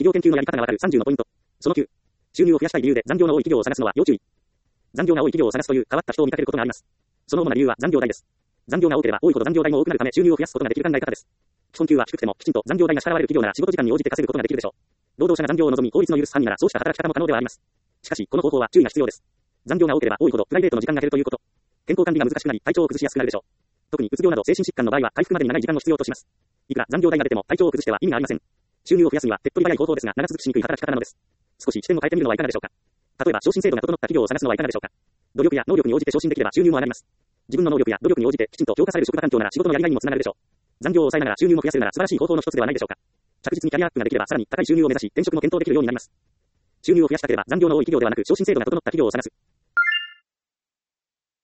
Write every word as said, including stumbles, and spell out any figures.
業研究のやり方がわかるさんじゅうのポイント。そのきゅう。収入を増やしたい理由で残業の多い企業を探すのは要注意。残業が多い企業を探すという変わった人を見かけることがあります。その主な理由は残業代です。残業が多ければ多いほど残業代も多くなるため収入を増やすことができる考え方です。基本給は低くてもきちんと残業代が支払われる企業なら仕事時間に応じて稼ぐことができるでしょう。労働者が残業を望み法律の許す範囲ならそうした働き方も可能ではあります。しかしこの方法は注意が必要です。残業が多ければ多いほどプライベートの時間が減るということ。健康管理が難しくなり体調を崩しやすくなるでしょう。特にうつ病など精神疾患の場合は回復までに長い時間を必要とします。いくら残業代が出ても体調を崩しては意味がありません。収入を増やすには手っ取り早い方法ですが長続きしにくい働き方なのです。少し視点を変えてみるのはいかがでしょうか。例えば昇進制度が整った企業を探すのはいかがでしょうか。努力や能力に応じて昇進できれば収入も上がります。自分の能力や努力に応じてきちんと評価される職場環境なら仕事のやりがいにもつながるでしょう。残業を抑えながら収入も増やせるなら素晴らしい方法の一つではないでしょうか。着実にキャリアアップができればさらに高い収入を目指し転職も検討できるようになります。収入を増やしたければ残業の多い企業ではなく昇進制度が整った企業を探す。